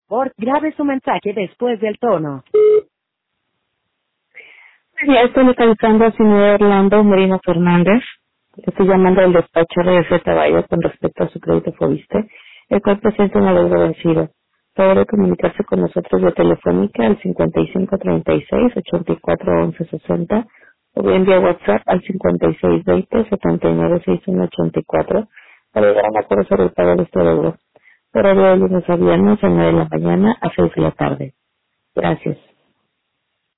favor, grabe su mensaje después del tono. Ya estoy localizando al señor Orlando Merino Fernández. Le estoy llamando del despacho RF Valle con respecto a su crédito Fobiste, el cual presenta una deuda vencida. Favor de comunicarse con nosotros de telefónica al 5536-841160 o bien vía WhatsApp al 5620-796184 para llegar a un acuerdo sobre el pago de este deuda. Horario de lunes a viernes a 9 de la mañana a 6 de la tarde. Gracias.